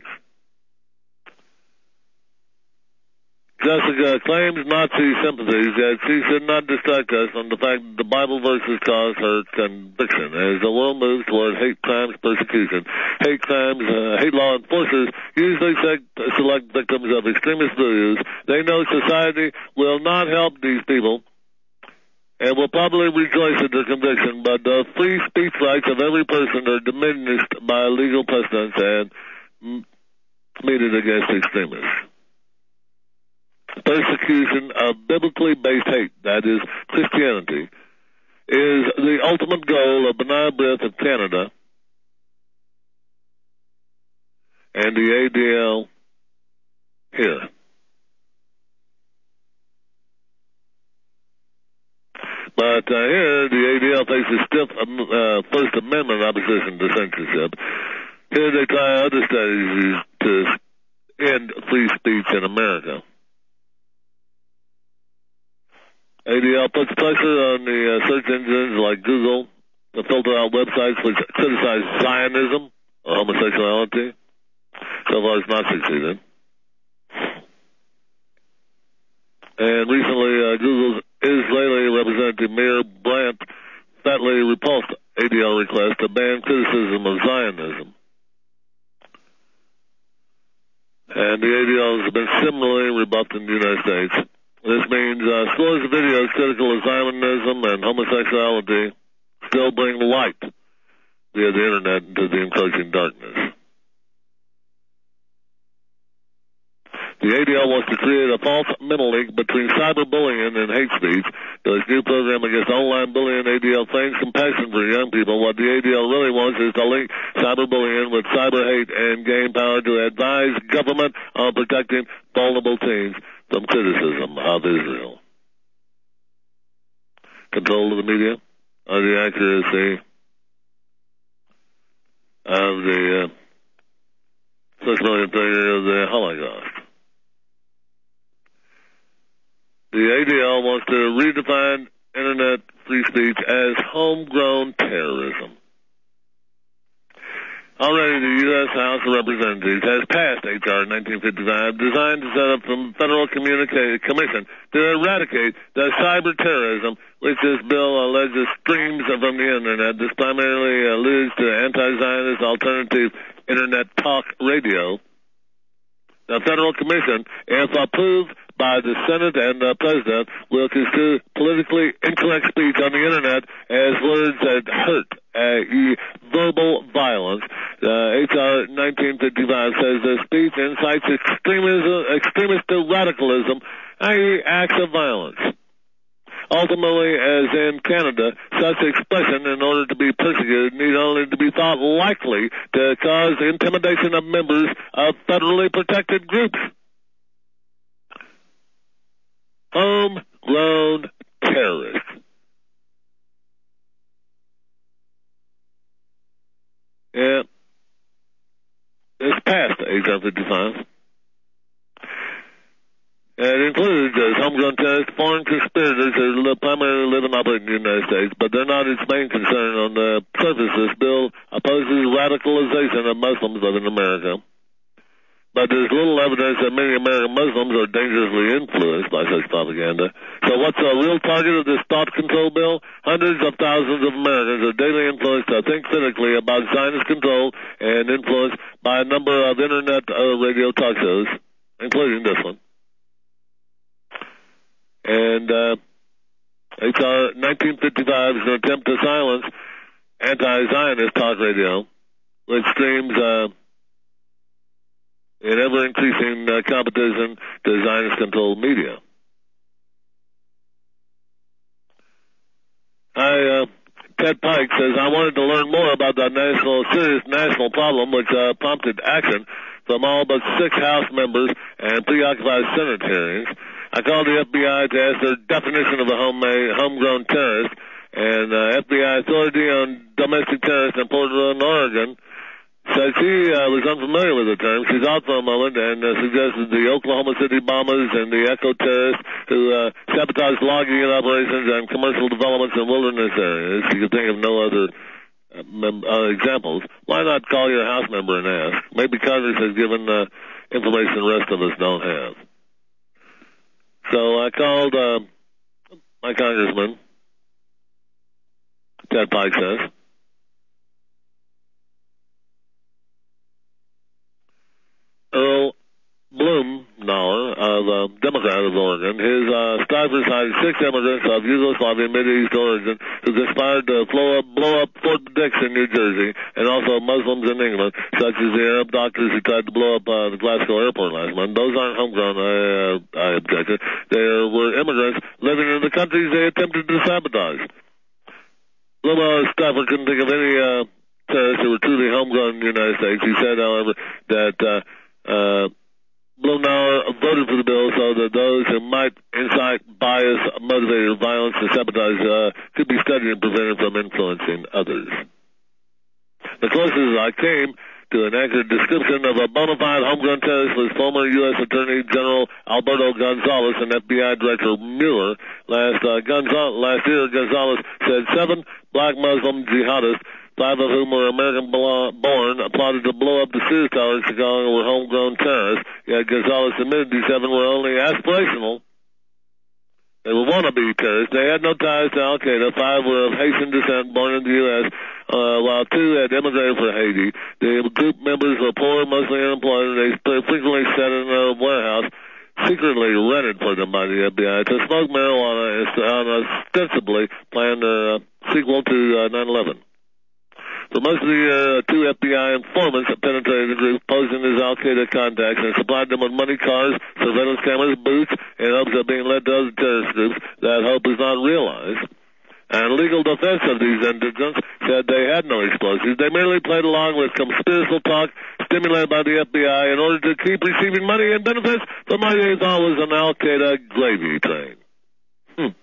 Jessica claims Nazi sympathies, yet she should not distract us from the fact that the Bible verses cause her conviction. As the world moves toward hate crimes persecution, hate crimes, uh, hate law enforcers usually select victims of extremist views. They know society will not help these people and will probably rejoice at their conviction, but the free speech rights of every person are diminished by legal precedents and meted against extremists. Persecution of biblically based hate, that is, Christianity, is the ultimate goal of B'nai B'rith of Canada and the A D L here. But uh, here, the A D L faces stiff uh, First Amendment opposition to censorship. Here they try other strategies to end free speech in America. A D L puts pressure on the uh, search engines like Google to filter out websites which criticize Zionism or homosexuality. So far, it's not succeeded. And recently, uh, Google's Israeli representative Meir Brandt flatly repulsed A D L request to ban criticism of Zionism. And the A D L has been similarly rebuffed in the United States. This means uh, scores of videos critical of Zionism and homosexuality still bring light via the internet into the encroaching darkness. The A D L wants to create a false mental link between cyberbullying and hate speech. This new program against online bullying, A D L feigns compassion for young people. What the A D L really wants is to link cyberbullying with cyber hate and gain power to advise government on protecting vulnerable teens from criticism of Israel. Control of the media, of the accuracy of the uh, six million failure of the Holocaust. The A D L wants to redefine internet free speech as homegrown terrorism. Already, the U S House of Representatives has passed H R nineteen fifty-five, designed to set up a federal communica- commission to eradicate the cyber terrorism, which this bill alleges streams from the internet. This primarily alludes to anti-Zionist alternative internet talk radio. The federal commission, if approved by the Senate and the President, will construe politically incorrect speech on the internet as words that hurt, uh, verbal violence. Uh, H R nineteen fifty-five says the speech incites extremism, extremist radicalism, that is acts of violence. Ultimately, as in Canada, such expression, in order to be persecuted, need only to be thought likely to cause intimidation of members of federally protected groups. Homegrown terrorists. Yeah. It's past H R fifty-five. It includes as homegrown terrorists, foreign conspirators who live, primarily live and operate in the United States, but they're not its main concern. On the surface, this bill opposes radicalization of Muslims living in America. But there's little evidence that many American Muslims are dangerously influenced by such propaganda. So what's the real target of this thought control bill? Hundreds of thousands of Americans are daily influenced to think critically about Zionist control and influenced by a number of internet uh, radio talk shows, including this one. And uh, H R nineteen fifty-five is an attempt to silence anti-Zionist talk radio, which streams uh, in ever-increasing uh, competition to Zionist-controlled media. I, uh, Ted Pike says, I wanted to learn more about the national, serious national problem which uh, prompted action from all but six House members and preoccupied Senate hearings. I called the F B I to ask their definition of a homemade, homegrown terrorist, and uh, F B I Authority on Domestic Terrorists in Portland, Oregon, said she uh, was unfamiliar with the term. She thought for a moment and uh, suggested the Oklahoma City bombers and the eco terrorists who uh, sabotaged logging operations and commercial developments in wilderness areas. She could think of no other uh, mem- uh, examples. Why not call your House member and ask? Maybe Congress has given uh, information the rest of us don't have. So I called uh, my congressman, Ted Pike says. Earl Blumenauer, of uh, Democrat of Oregon, his uh, strikers hired six immigrants of Yugoslavian Mideast origin who conspired to blow up, blow up Fort Dix in New Jersey, and also Muslims in England, such as the Arab doctors who tried to blow up uh, the Glasgow airport last month. Those aren't homegrown, I, uh, I objected. They were immigrants living in the countries they attempted to sabotage. Blumenauer's staffer couldn't think of any uh, terrorists who were truly homegrown in the United States. He said, however, that uh, uh, Blumenauer voted for the bill so that those who might incite bias, motivated violence, and sabotage uh, could be studied and prevented from influencing others. The closest I came to an accurate description of a bona fide homegrown terrorist was former U S Attorney General Alberto Gonzales and F B I Director Mueller. Last, uh, Gonzales, last year, Gonzales said seven black Muslim jihadists, five of whom were American-born, plotted to blow up the Sears Tower in Chicago were homegrown terrorists. Yet Gonzales admitted these seven were only aspirational. They were wannabe terrorists. They had no ties to Al-Qaeda. Five were of Haitian descent, born in the U S, uh, while two had immigrated from Haiti. The group members were poor, mostly unemployed, and they frequently sat in a warehouse secretly rented for them by the F B I to smoke marijuana and ostensibly planned their uh, sequel to uh, nine eleven. For most of the year, uh, two F B I informants penetrated the group, posing as Al-Qaeda contacts, and supplied them with money, cars, surveillance cameras, boots, in hopes of being led to other terrorist groups. That hope is not realized. And legal defense of these indigents said they had no explosives. They merely played along with conspiratorial talk stimulated by the F B I in order to keep receiving money and benefits from what they thought was an Al-Qaeda gravy train. Hmm.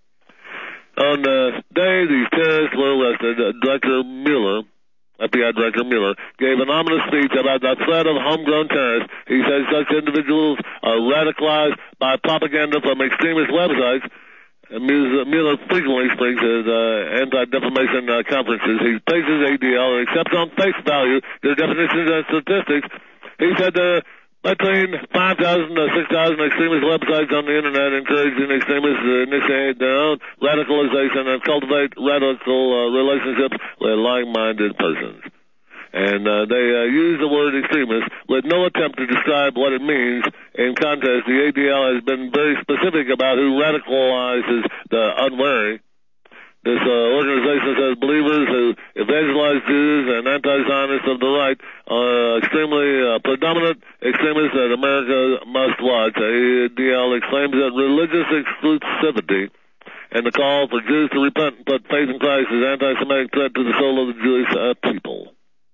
On the day these terrorists were arrested, uh, Director Mueller, F B I Director Mueller, gave an ominous speech about the threat of homegrown terrorists. He said such individuals are radicalized by propaganda from extremist websites. And Mueller frequently speaks at uh, anti-defamation uh, conferences. He praises A D L and accepts on face value their definitions and statistics. He said uh, between five thousand to six thousand extremist websites on the Internet encouraging extremists to initiate their own radicalization and cultivate radical uh, relationships with like-minded persons. And uh, they uh, use the word extremist with no attempt to describe what it means. In contrast, the A D L has been very specific about who radicalizes the unwary. This uh, organization says believers who evangelize Jews and anti-Zionists of the right are extremely uh, predominant extremists that America must watch. A D L exclaims that religious exclusivity and the call for Jews to repent and put faith in Christ is an anti-Semitic threat to the soul of the Jewish uh, people.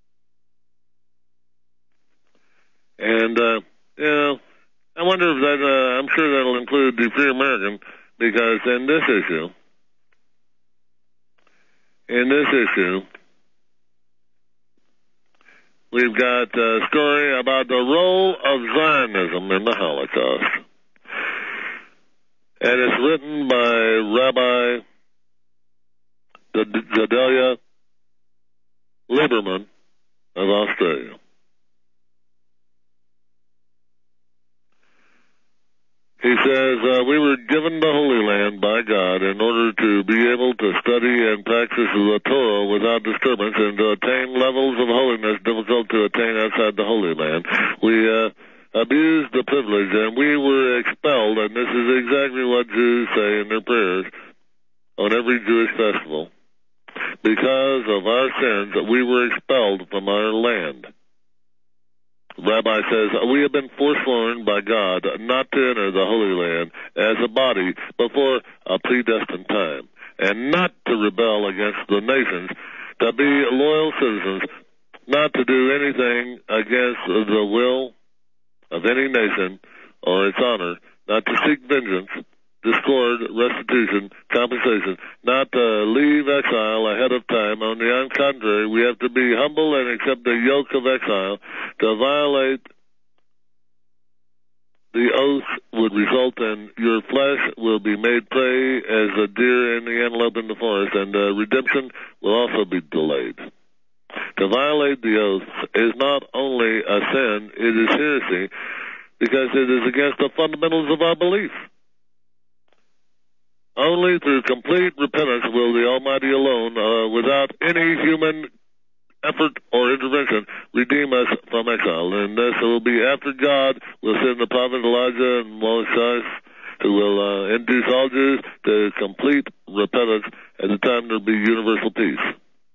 And, uh, you know, I wonder if that, uh, I'm sure that'll include the Free American, because in this issue, in this issue, we've got a story about the role of Zionism in the Holocaust. And it's written by Rabbi Gedalia Lieberman of Australia. He says, uh, we were given the Holy Land by God in order to be able to study and practice the Torah without disturbance and to attain levels of holiness difficult to attain outside the Holy Land. We uh, abused the privilege and we were expelled, and this is exactly what Jews say in their prayers on every Jewish festival. Because of our sins, we were expelled from our land. Rabbi says, we have been forsworn by God not to enter the Holy Land as a body before a predestined time, and not to rebel against the nations, to be loyal citizens, not to do anything against the will of any nation or its honor, not to seek vengeance, discord, restitution, compensation, not to leave exile ahead of time. On the contrary, we have to be humble and accept the yoke of exile. To violate the oath would result in your flesh will be made prey as a deer and the antelope in the forest, and uh, redemption will also be delayed. To violate the oath is not only a sin, it is heresy, because it is against the fundamentals of our belief. Only through complete repentance will the Almighty alone, uh, without any human effort or intervention, redeem us from exile. And this will be after God will send the prophet Elijah and Moses, who will uh, induce all Jews to complete repentance. At the time there will be universal peace.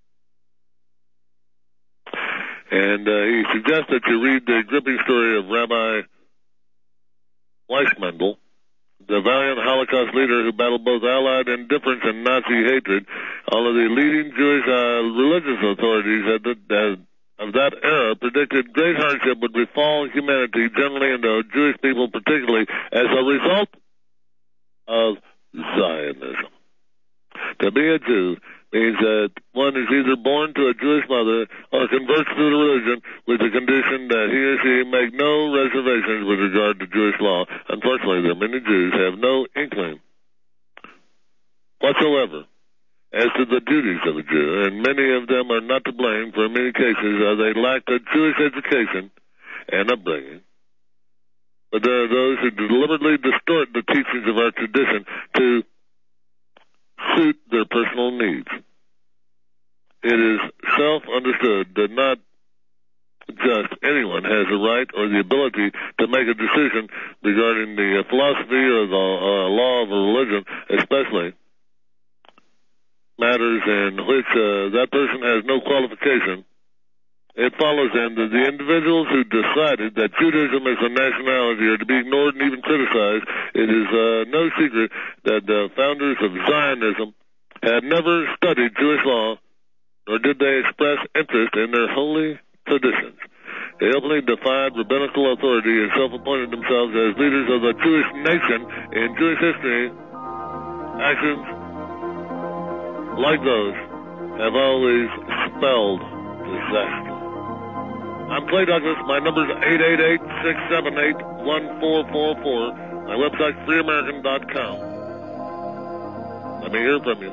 And uh, he suggests that you read the gripping story of Rabbi Weissmendel, the valiant Holocaust leader who battled both Allied indifference and Nazi hatred. All of the leading Jewish uh, religious authorities at the, uh, of that era predicted great hardship would befall humanity generally and the Jewish people particularly as a result of Zionism. To be a Jew means that one is either born to a Jewish mother or converts to the religion with the condition that he or she make no reservations with regard to Jewish law. Unfortunately, there are many Jews who have no inkling whatsoever as to the duties of a Jew, and many of them are not to blame for many cases as they lack a Jewish education and upbringing. But there are those who deliberately distort the teachings of our tradition to suit their personal needs. It is self-understood that not just anyone has the right or the ability to make a decision regarding the philosophy or the uh, law of a religion, especially matters in which uh, that person has no qualification. It follows then that the individuals who decided that Judaism as a nationality are to be ignored and even criticized. It is uh, no secret that the founders of Zionism had never studied Jewish law, nor did they express interest in their holy traditions. They openly defied rabbinical authority and self-appointed themselves as leaders of the Jewish nation in Jewish history. Actions like those have always spelled disaster. I'm Clay Douglas. My number is eight eight eight, six seven eight, one four four four. My website, free american dot com. Let me hear from you.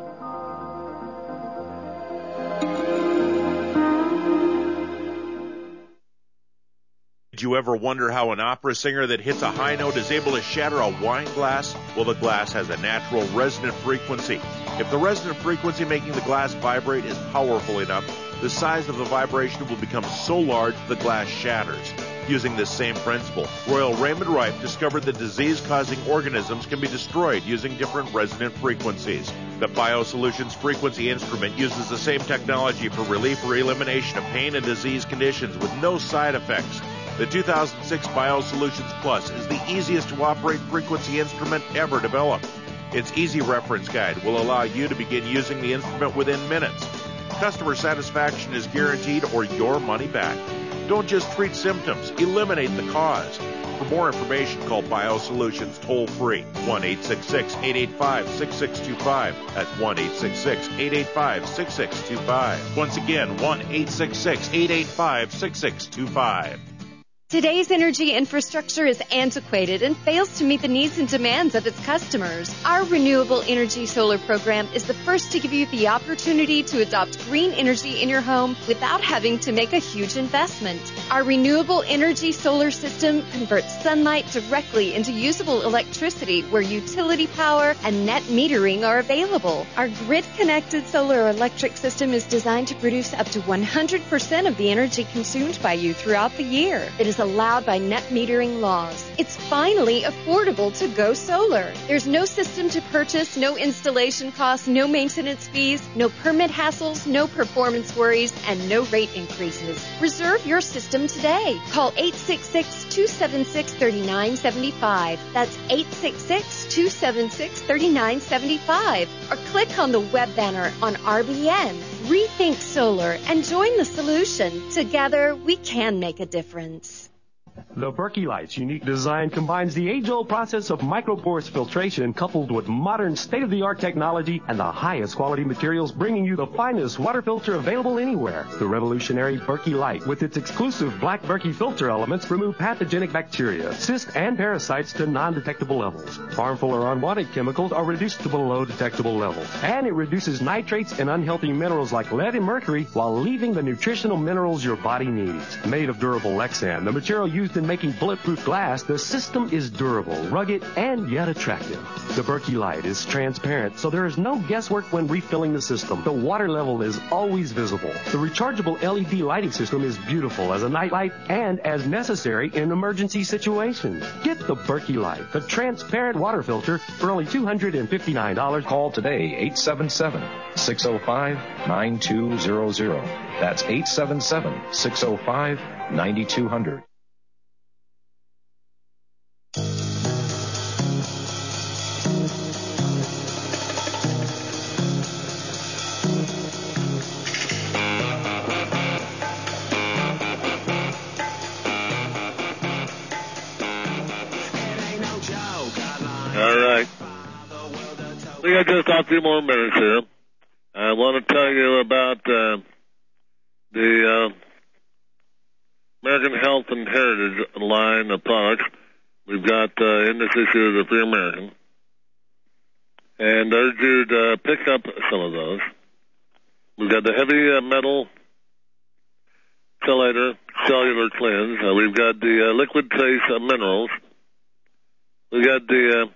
Did you ever wonder how an opera singer that hits a high note is able to shatter a wine glass? Well, the glass has a natural resonant frequency. If the resonant frequency making the glass vibrate is powerful enough, the size of the vibration will become so large the glass shatters. Using this same principle, Royal Raymond Rife discovered that disease-causing organisms can be destroyed using different resonant frequencies. The BioSolutions frequency instrument uses the same technology for relief or elimination of pain and disease conditions with no side effects. The two thousand six BioSolutions Plus is the easiest to operate frequency instrument ever developed. Its easy reference guide will allow you to begin using the instrument within minutes. Customer satisfaction is guaranteed or your money back. Don't just treat symptoms, eliminate the cause. For more information, call BioSolutions toll-free, one eight six six, eight eight five, six six two five. That's one eight six six, eight eight five, six six two five. Once again, one eight six six, eight eight five, six six two five. Today's energy infrastructure is antiquated and fails to meet the needs and demands of its customers. Our Renewable Energy Solar program is the first to give you the opportunity to adopt green energy in your home without having to make a huge investment. Our Renewable Energy Solar system converts sunlight directly into usable electricity where utility power and net metering are available. Our grid-connected solar electric system is designed to produce up to one hundred percent of the energy consumed by you throughout the year. It is allowed by net metering laws. It's finally affordable to go solar. There's no system to purchase, no installation costs, no maintenance fees, no permit hassles, no performance worries, and no rate increases. Reserve your system today. Call eight six six, two seven six, three nine seven five. That's eight six six, two seven six, three nine seven five. Or click on the web banner on R B N. Rethink Solar and join the solution. Together, we can make a difference. The Berkey Light's unique design combines the age-old process of microporous filtration coupled with modern state-of-the-art technology and the highest quality materials, bringing you the finest water filter available anywhere. The revolutionary Berkey Light, with its exclusive black Berkey filter elements, remove pathogenic bacteria, cysts, and parasites to non-detectable levels. Harmful or unwanted chemicals are reduced to below detectable levels. And it reduces nitrates and unhealthy minerals like lead and mercury while leaving the nutritional minerals your body needs. Made of durable Lexan, the material used in making bulletproof glass, the system is durable, rugged, and yet attractive. The Berkey Light is transparent, so there is no guesswork when refilling the system. The water level is always visible. The rechargeable L E D lighting system is beautiful as a night light and as necessary in emergency situations. Get the Berkey Light, the transparent water filter, for only two hundred fifty-nine dollars. Call today, eight seven seven, six oh five, nine two zero zero. That's eight seven seven, six oh five, nine two zero zero. All right. We got just a few more minutes here. I want to tell you about uh, the uh, American Health and Heritage line of products we've got uh, in this issue of the Free American. And I urge you to pick up some of those. We've got the heavy uh, metal chelator cellular cleanse. Uh, we've got the uh, liquid trace uh, minerals. We've got the uh,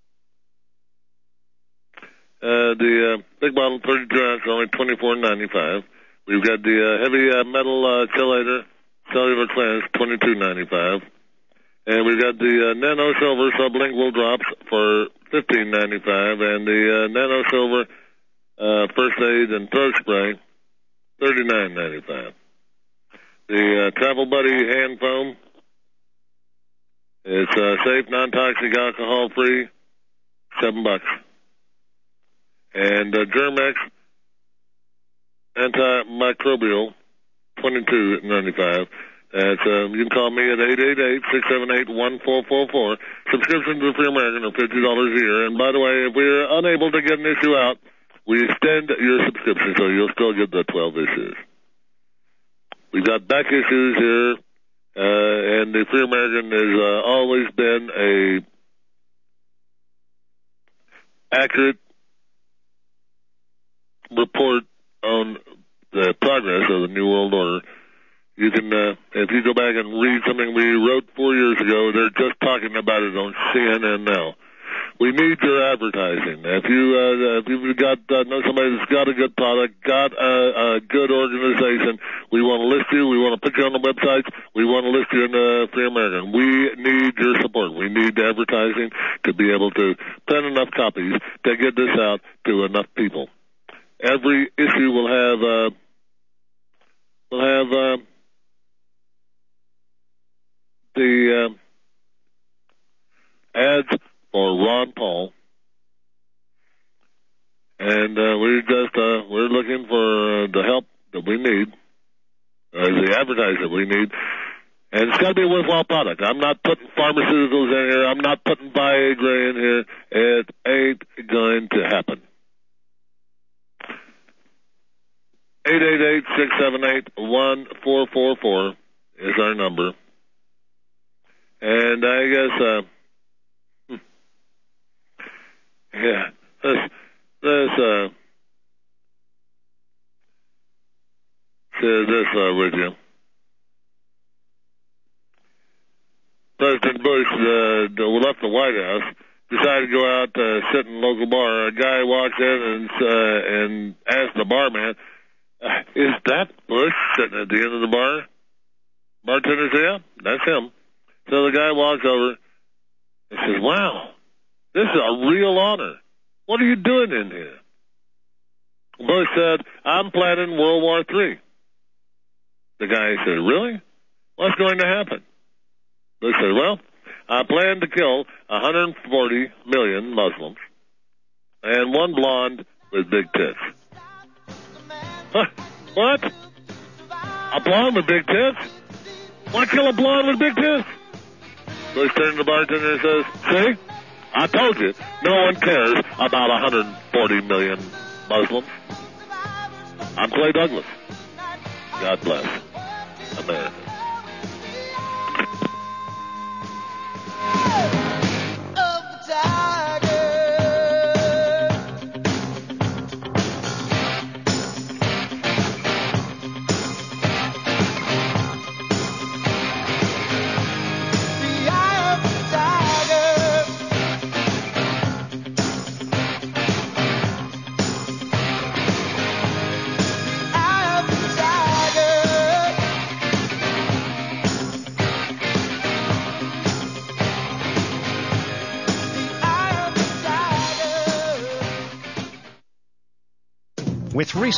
uh, the uh, big bottle thirty-two ounce, only twenty-four ninety-five. We've got the uh, heavy uh, metal uh, chelator cellular cleanse, twenty-two ninety-five. And we've got the uh, Nano Silver sublingual drops for fifteen ninety-five, and the uh, Nano Silver uh, first aid and throat spray, thirty-nine ninety-five. The uh, Travel Buddy hand foam, it's uh, safe, non-toxic, alcohol-free, seven bucks. And uh, Germex antimicrobial, twenty-two ninety-five. That's, uh, you can call me at eight eight eight, six seven eight, one four four four. Subscription to the Free American are fifty dollars a year. And by the way, if we're unable to get an issue out, we extend your subscription so you'll still get the twelve issues. We've got back issues here, uh, and the Free American has uh, always been a accurate report on the progress of the New World Order. You can, uh, if you go back and read something we wrote four years ago, they're just talking about it on C N N now. We need your advertising. If you, uh, if you've got, uh, know somebody that's got a good product, got a, a good organization, we want to list you, we want to put you on the websites, we want to list you in the Free American. We need your support. We need advertising to be able to print enough copies to get this out to enough people. Every issue will have, uh, will have, uh, the, uh, ads for Ron Paul, and uh, we just uh, we're looking for uh, the help that we need, uh, the advertising that we need, and it's got to be a worthwhile product. I'm not putting pharmaceuticals in here. I'm not putting Viagra in here. It ain't going to happen. eight eight eight, six seven eight, one four four four is our number, and I guess. Uh, Yeah, let's, let's uh, share this uh, with you. President Bush uh, left the White House, decided to go out to sit in a local bar. A guy walks in and uh, and asks the barman, uh, "Is that Bush sitting at the end of the bar?" Bartender says, "Yeah, that's him." So the guy walks over and says, "Wow. This is a real honor. What are you doing in here?" Bush said, "I'm planning World War Three. The guy said, "Really? What's going to happen?" Bush said, "Well, I plan to kill one hundred forty million Muslims and one blonde with big tits." Huh? What? A blonde with big tits? Want to kill a blonde with big tits? Bush turned to the bartender and says, "See? I told you, no one cares about one hundred forty million Muslims." I'm Clay Douglas. God bless America. With recent